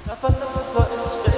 نفس با عشق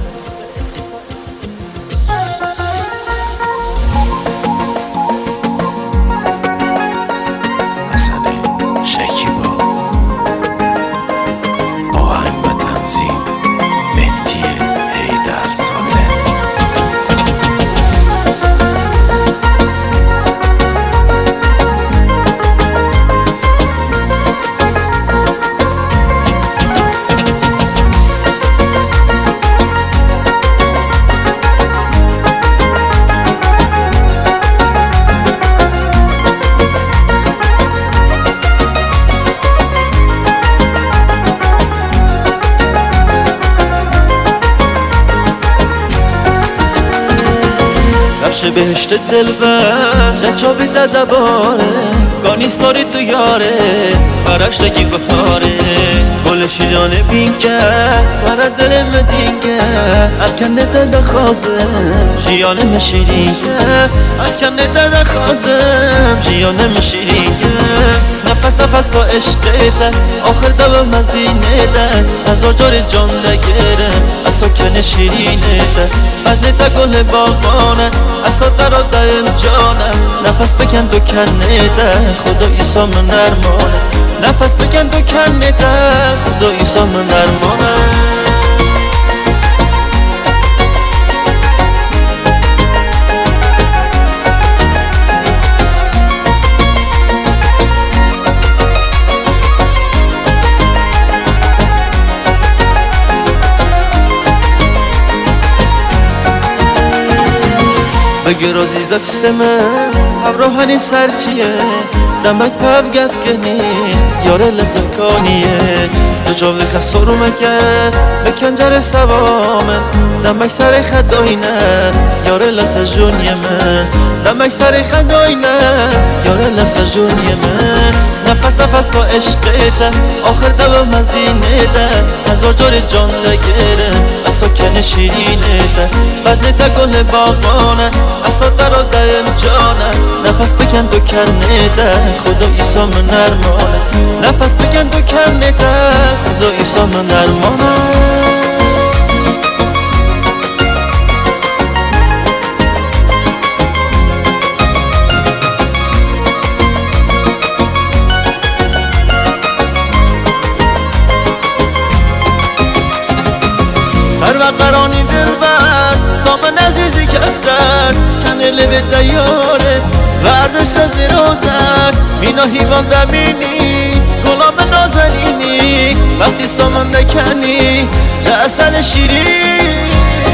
بخش بهشت دلبر جچابی در دباره گانی ساری تو یاره برش لکی گفتاره گل شیرانه بین کرد برای دل مدینگه از کنه دل خوازم جیانه مشیرینگه از کنه دل خوازم جیانه مشیرینگه نفس با عشقیت آخر دوام از دینیت از آجار جان لگرم از سکن شیرینیت مجنیت گل باغانه از صدر را دایم جانم نفس بکن دو کنیت خدا ایسا من نرمانه نفس بکن دو کنیت خدا ایسا من نرمانه بگیر عزیز دست من همراهانی سرچیه دمک پف گپ کنی یاره لسر کانیه تو جاوه کسا رو مکه به کنجر سوامه دمک سر خداینه یاره لسر جونی من دمک سر خداینه یاره لسر جونی من نفس با عشقیت آخر دوام از دینیت هزار جار جان لگرم از سکن شیرینیت مجنیت گل باغانه از صدر را دایم جانه نفس بکن دو کنیت خدا ایسا من نرمانه نفس بکن دو کنیت خدا ایسا من نرمانه سر و قرانی دلبر سامن عزیزی کفتر کنه لبه دیاره وردش از روزن مینا هیوان دمینی گلام نازنینی وقتی سامن نکنی رسل شیرین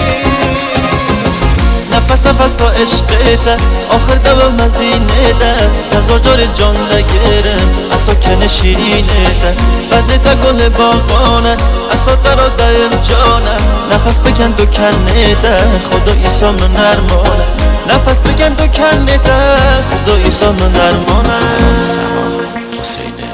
نفس با عشقیت آخر دوام از دینیت هزار جار جان لگرم از سکن شیرینیت مجنیت گل باغانه از صدر را دایم جانم نفس بکن دو کنیت خدا ایسا من نرمانه نفس بکن دو کنیت خدا ایسا من نرمانه.